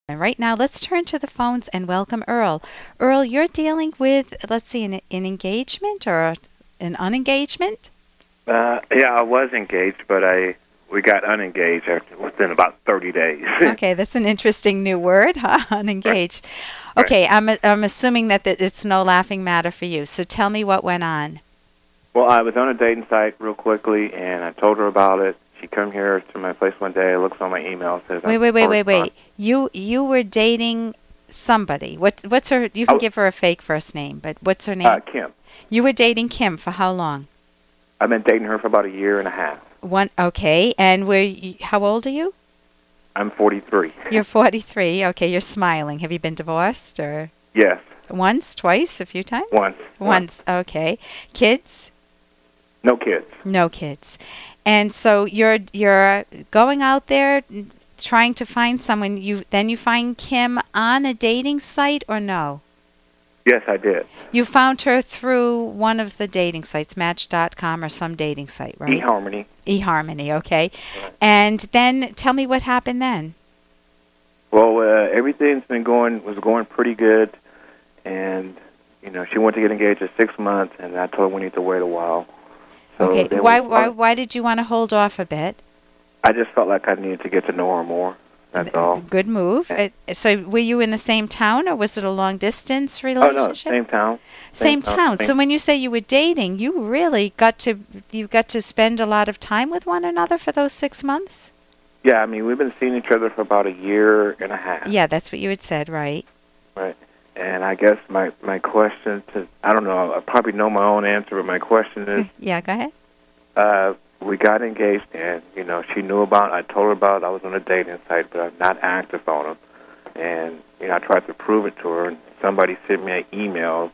And right now, let's turn to the phones and welcome Earl. Earl, you're dealing with, let's see, an engagement or an unengagement? Yeah, I was engaged, but we got unengaged within about 30 days. Okay, that's an interesting new word, huh? Unengaged. Okay, I'm assuming that it's no laughing matter for you. So tell me what went on. Well, I was on a dating site real quickly, and I told her about it. She come here to my place one day, looks on my email, says, Wait. You were dating somebody. What's her? You can give her a fake first name, but what's her name? Kim. You were dating Kim for how long? I've been dating her for about a year and a half. Okay, and how old are you? I'm 43. You're 43. Okay, you're smiling. Have you been divorced or? Yes. Once, twice, a few times? Once. Okay. Kids? No kids. No kids. And so you're going out there trying to find someone. Then you find Kim on a dating site or no? Yes, I did. You found her through one of the dating sites, Match.com or some dating site, right? eHarmony. eHarmony, okay. Right. And then tell me what happened then. Well, everything's was going pretty good, and she wanted to get engaged in 6 months, and I told her we need to wait a while. So okay. Why did you want to hold off a bit? I just felt like I needed to get to know her more. That's all. Good move. So were you in the same town, or was it a long-distance relationship? Oh, no, same town. Same town. So when you say you were dating, you really got to spend a lot of time with one another for those 6 months? Yeah, I mean, we've been seeing each other for about a year and a half. Yeah, that's what you had said, right? Right. And I guess my question I don't know, I probably know my own answer, but my question is... Yeah, go ahead. We got engaged, and, she knew about it. I told her about it. I was on a dating site, but I'm not active on them. And, I tried to prove it to her, and somebody sent me an email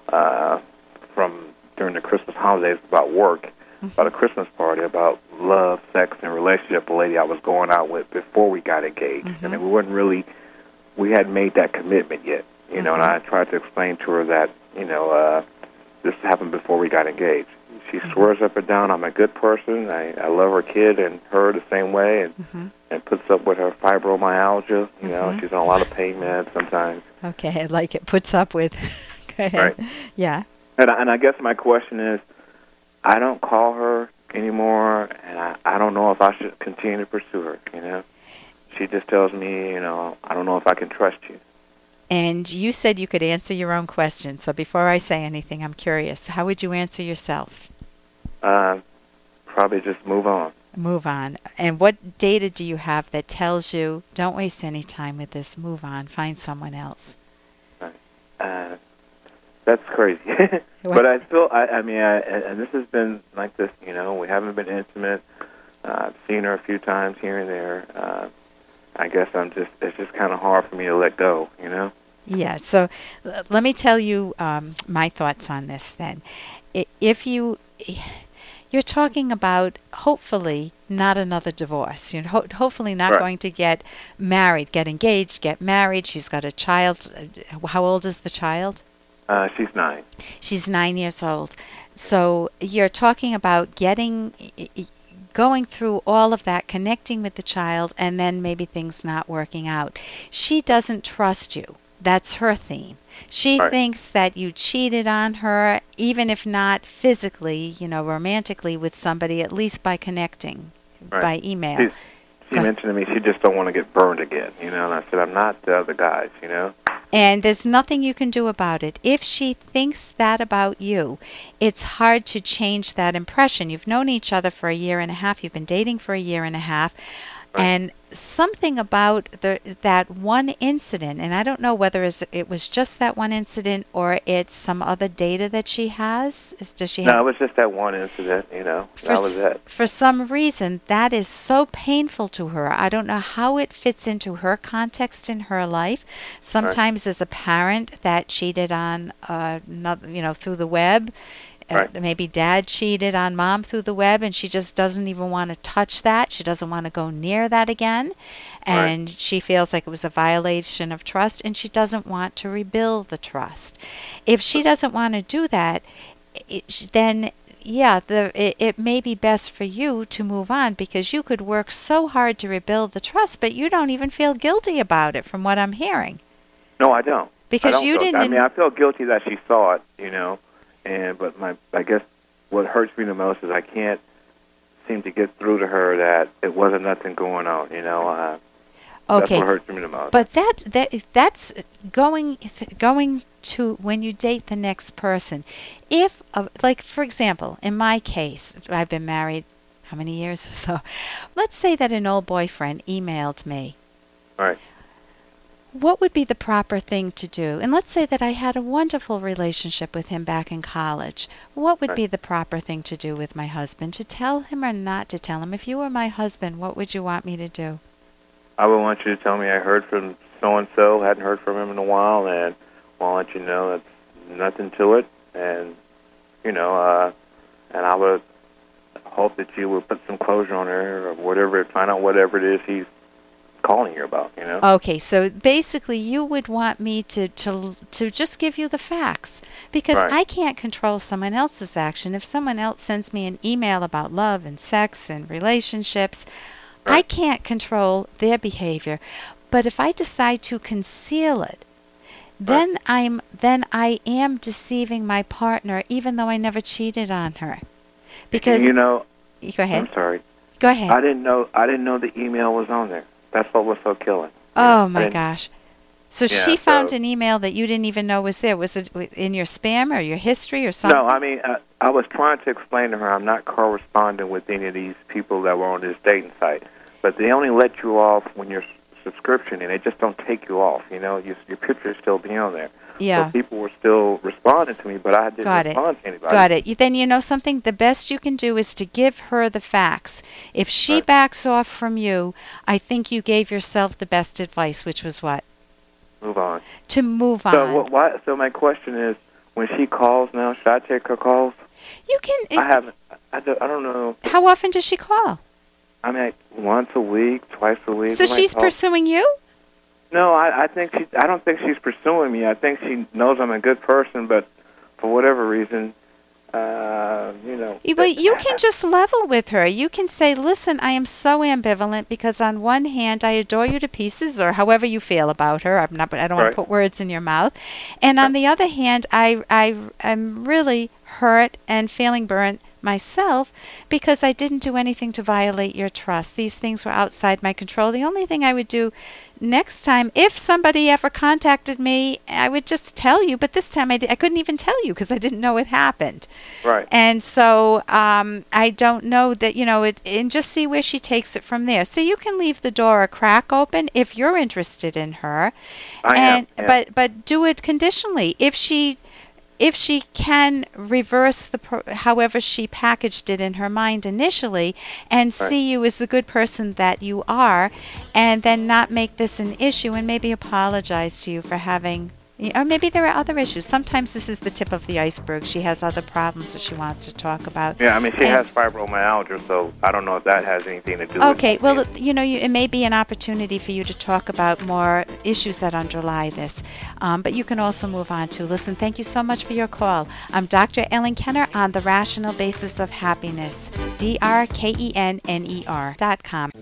from during the Christmas holidays about work, about a Christmas party, about love, sex, and relationship, a lady I was going out with before we got engaged. I mean, we hadn't made that commitment yet, and I tried to explain to her that, this happened before we got engaged. She swears up and down I'm a good person. I love her kid and her the same way, and puts up with her fibromyalgia. She's on a lot of pain meds sometimes. Okay, I like it. Puts up with. Go ahead. Right. Yeah. And I guess my question is, I don't call her anymore, and I don't know if I should continue to pursue her. She just tells me, I don't know if I can trust you. And you said you could answer your own question. So before I say anything, I'm curious. How would you answer yourself? Probably just move on. Move on. And what data do you have that tells you, don't waste any time with this, move on, find someone else? That's crazy. But I still, I mean, and this has been like this, we haven't been intimate. I've seen her a few times here and there. I guess it's just kind of hard for me to let go, Yeah, so let me tell you my thoughts on this then. If you're talking about hopefully not another divorce. Hopefully not going to get married, get engaged, get married. She's got a child. How old is the child? She's 9. She's 9 years old. So you're talking about going through all of that, connecting with the child, and then maybe things not working out. She doesn't trust you. That's her theme. She thinks that you cheated on her, even if not physically, romantically with somebody, at least by connecting by email. She mentioned to me she just don't want to get burned again, and I said, I'm not the other guys, And there's nothing you can do about it. If she thinks that about you, it's hard to change that impression. You've known each other for a year and a half. You've been dating for a year and a half. And something about that one incident, and I don't know whether it was just that one incident or it's some other data that she has. Does she have? No, it was just that one incident, that was it. For some reason, that is so painful to her. I don't know how it fits into her context in her life. Sometimes as a parent that cheated on, through the web, maybe dad cheated on mom through the web, and she just doesn't even want to touch that. She doesn't want to go near that again. And she feels like it was a violation of trust, and she doesn't want to rebuild the trust. If she doesn't want to do that, then it may be best for you to move on because you could work so hard to rebuild the trust, but you don't even feel guilty about it from what I'm hearing. No, I don't. Because I mean, I feel guilty that she saw it, but I guess what hurts me the most is I can't seem to get through to her that it wasn't nothing going on, Okay. That's what hurts me the most. But that's going to when you date the next person. If, like, for example, in my case, I've been married how many years? So let's say that an old boyfriend emailed me. All right. What would be the proper thing to do? And let's say that I had a wonderful relationship with him back in college. What would be the proper thing to do with my husband? To tell him or not to tell him? If you were my husband, what would you want me to do? I would want you to tell me I heard from so-and-so, hadn't heard from him in a while, and I'll let you know that's nothing to it. And, and I would hope that you would put some closure on her or whatever, find out whatever it is he's calling you about, Okay, so basically you would want me to just give you the facts because right. I can't control someone else's action. If someone else sends me an email about love and sex and relationships, right. I can't control their behavior. But if I decide to conceal it, then right. I am deceiving my partner even though I never cheated on her. Because go ahead. I'm sorry. Go ahead. I didn't know the email was on there. That's what was so killing. Oh, my gosh. So she found so an email that you didn't even know was there. Was it in your spam or your history or something? No, I mean, I was trying to explain to her I'm not corresponding with any of these people that were on this dating site. But they only let you off when you're subscription, and they just don't take you off. Your picture still be on there. Yeah. So people were still responding to me, but I didn't respond to anybody. Got it. Then you know something? The best you can do is to give her the facts. If she right. backs off from you, I think you gave yourself the best advice, which was what? Move on. To move on. So So my question is, when she calls now, should I take her calls? You can. I haven't. I don't know. How often does she call? I mean, once a week, twice a week. So she's pursuing you? No, I don't think she's pursuing me. I think she knows I'm a good person, but for whatever reason, But you can just level with her. You can say, "Listen, I am so ambivalent because on one hand, I adore you to pieces, or however you feel about her. I don't want right. to put words in your mouth, and on the other hand, I'm really hurt and feeling burnt myself because I didn't do anything to violate your trust. These things were outside my control. The only thing I would do next time, if somebody ever contacted me, I would just tell you, but this time I couldn't even tell you because I didn't know it happened. Right. And so I don't know that, and just see where she takes it from there. So you can leave the door a crack open if you're interested in her. I am. Yeah. But do it conditionally. If she can reverse however she packaged it in her mind initially and right. see you as the good person that you are, and then not make this an issue and maybe apologize to you for having, or maybe there are other issues. Sometimes this is the tip of the iceberg. She has other problems that she wants to talk about. Yeah, I mean, she has fibromyalgia, so I don't know if that has anything to do with it. Okay, well, it may be an opportunity for you to talk about more issues that underlie this. But you can also move on to, listen, thank you so much for your call. I'm Dr. Ellen Kenner on The Rational Basis of Happiness, DRKENNER.com.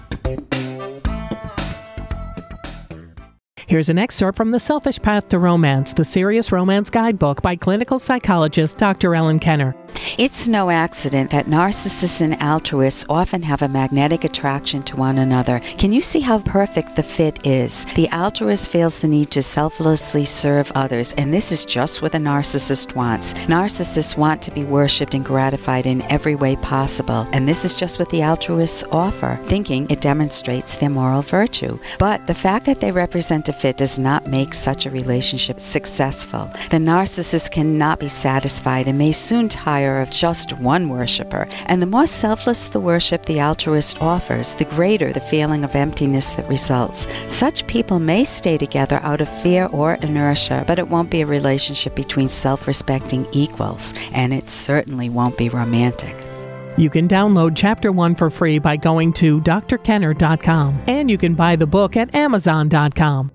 Here's an excerpt from The Selfish Path to Romance, the Serious Romance Guidebook by clinical psychologist Dr. Ellen Kenner. It's no accident that narcissists and altruists often have a magnetic attraction to one another. Can you see how perfect the fit is? The altruist feels the need to selflessly serve others, and this is just what a narcissist wants. Narcissists want to be worshipped and gratified in every way possible, and this is just what the altruists offer, thinking it demonstrates their moral virtue. But the fact that they represent a fit does not make such a relationship successful. The narcissist cannot be satisfied and may soon tire of just one worshiper, and the more selfless the worship the altruist offers, the greater the feeling of emptiness that results. Such people may stay together out of fear or inertia, but it won't be a relationship between self-respecting equals, and it certainly won't be romantic. You can download Chapter 1 for free by going to drkenner.com, and you can buy the book at amazon.com.